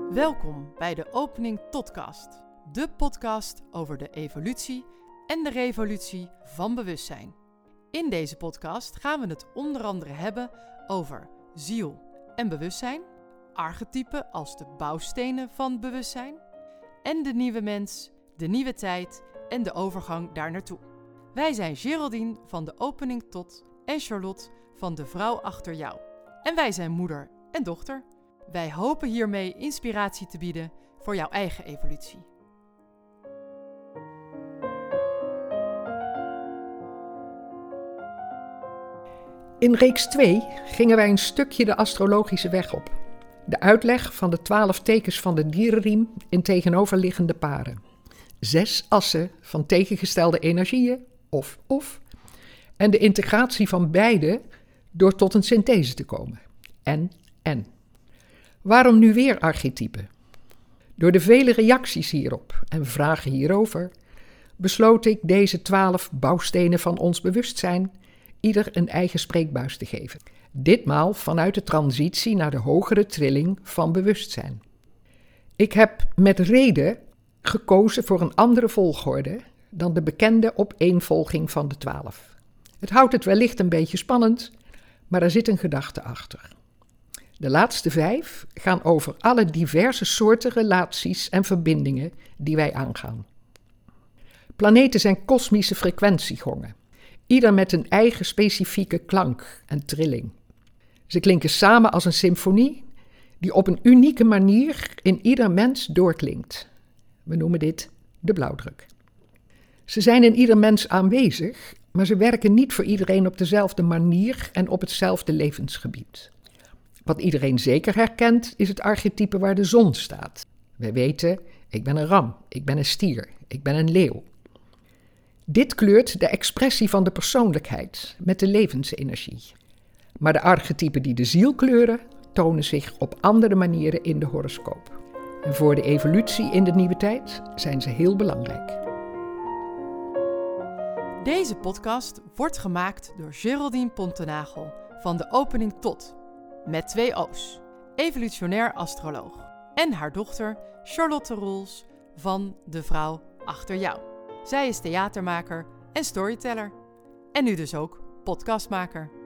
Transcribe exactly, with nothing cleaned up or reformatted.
Welkom bij de Opening Totcast, de podcast over de evolutie en de revolutie van bewustzijn. In deze podcast gaan we het onder andere hebben over ziel en bewustzijn, archetypen als de bouwstenen van bewustzijn en de nieuwe mens, de nieuwe tijd en de overgang daar naartoe. Wij zijn Geraldine van de Opening Tot en Charlotte van de Vrouw Achter Jou. En wij zijn moeder en dochter. Wij hopen hiermee inspiratie te bieden voor jouw eigen evolutie. In reeks twee gingen wij een stukje de astrologische weg op. De uitleg van de twaalf tekens van de dierenriem in tegenoverliggende paren. Zes assen van tegengestelde energieën, of of. En de integratie van beide door tot een synthese te komen. En, en. Waarom nu weer archetypen? Door de vele reacties hierop en vragen hierover besloot ik deze twaalf bouwstenen van ons bewustzijn ieder een eigen spreekbuis te geven. Ditmaal vanuit de transitie naar de hogere trilling van bewustzijn. Ik heb met reden gekozen voor een andere volgorde dan de bekende opeenvolging van de twaalf. Het houdt het wellicht een beetje spannend, maar er zit een gedachte achter. De laatste vijf gaan over alle diverse soorten relaties en verbindingen die wij aangaan. Planeten zijn kosmische frequentiegongen, ieder met een eigen specifieke klank en trilling. Ze klinken samen als een symfonie die op een unieke manier in ieder mens doorklinkt. We noemen dit de blauwdruk. Ze zijn in ieder mens aanwezig, maar ze werken niet voor iedereen op dezelfde manier en op hetzelfde levensgebied. Wat iedereen zeker herkent, is het archetype waar de zon staat. We weten, ik ben een ram, ik ben een stier, ik ben een leeuw. Dit kleurt de expressie van de persoonlijkheid met de levensenergie. Maar de archetypen die de ziel kleuren, tonen zich op andere manieren in de horoscoop. En voor de evolutie in de nieuwe tijd zijn ze heel belangrijk. Deze podcast wordt gemaakt door Geraldine Pontenagel van de Opening Tot, met twee O's, evolutionair astroloog, en haar dochter Charlotte Roels van de Vrouw Achter Jou. Zij is theatermaker en storyteller. En nu dus ook podcastmaker.